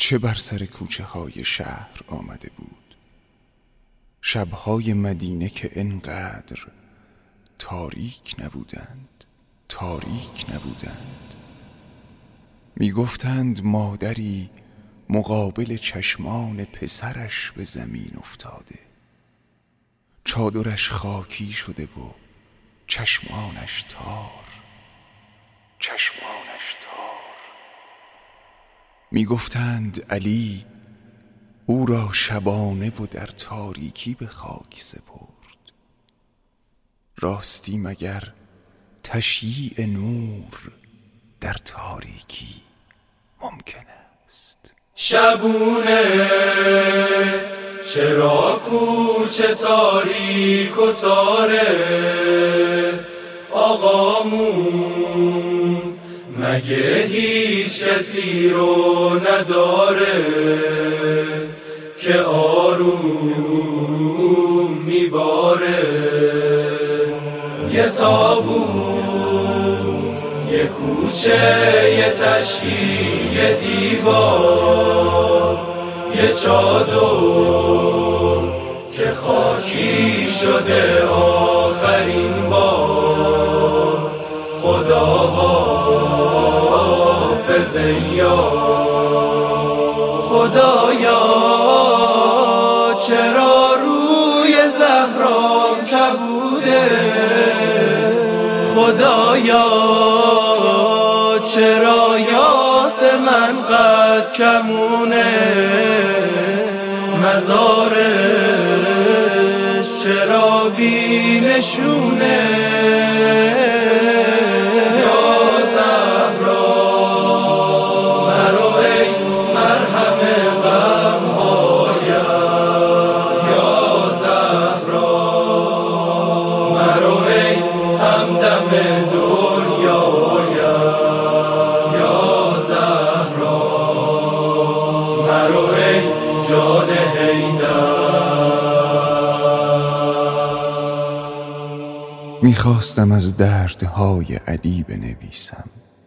چه بر سر کوچه های شهر آمده بود؟ شبهای مدینه که انقدر تاریک نبودند، تاریک نبودند. می گفتند مادری مقابل چشمان پسرش به زمین افتاده، چادرش خاکی شده و چشمانش تار، چشمانش تار. می گفتند علی او را شبانه و در تاریکی به خاک سپرد. راستی مگر تشییع نور در تاریکی ممکن است؟ شبونه چرا کوچه تاریک و تاره، آقامون مگه هیچ کسی رو نداره که آروم میباره؟ یه تابوت، یه کوچه، یه تشییع، یه دیوار، یه چادر که خاکی شده آخرین بار. خدا حافظ یار، خدایا چرا روی زهرام کبوده؟ خدایا چرا یاسمن قد کمونه؟ مزارش چرا بی نشونه؟ میخواستم از دردهای علی بنویسم،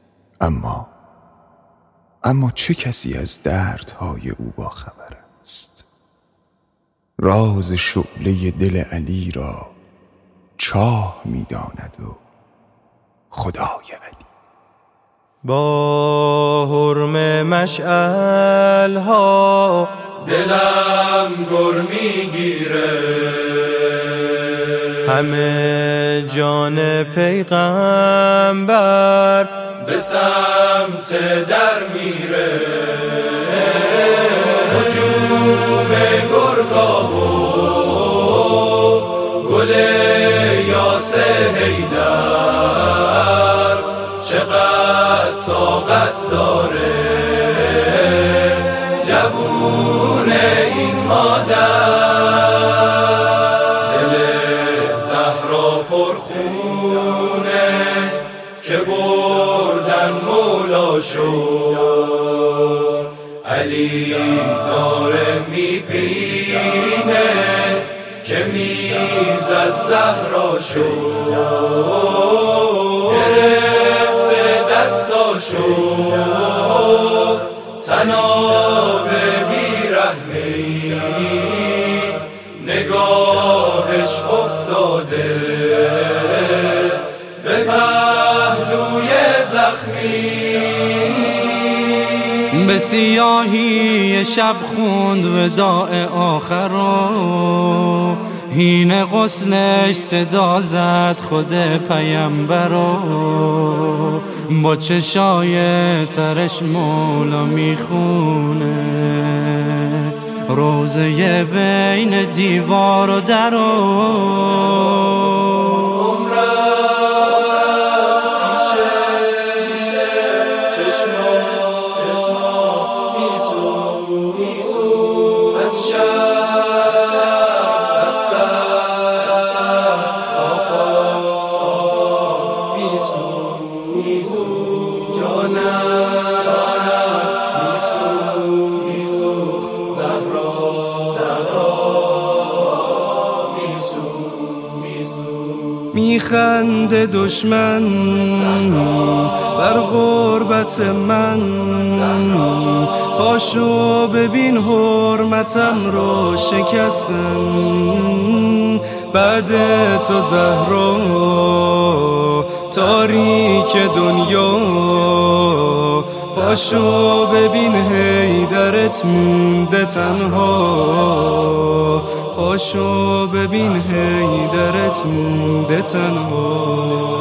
اما چه کسی از دردهای او باخبر است؟ راز شعله دل علی را چاه میداند و خدای علی. با حرم مشعل ها دلم گر میگیره، همه جان پیغمبر به سمت در میره. هجوم گرگا و گل یاس حیدر چقدر طاقت داره جوون این مادر. پرخونه که بردن مولاشو، علی داره میبینه که میزد زهراشو، گرفته دستاشو تناب بیرحمی، نگاهش افتاده به پهلوی زخمی. به سیاهی شب خوند وداع آخرو، هین غسلش صدا زد خود پیمبرو، با چشای ترش مولا میخونه روزه بین دیوار و درو. میخنده دشمن بر غربت من، پاشو ببین حرمتم رو شکستن، بعد تو زهرا تاریک دنیا. پاشو ببین حیدرت مونده تنها، پاشو ببین حیدرت مونده تنها.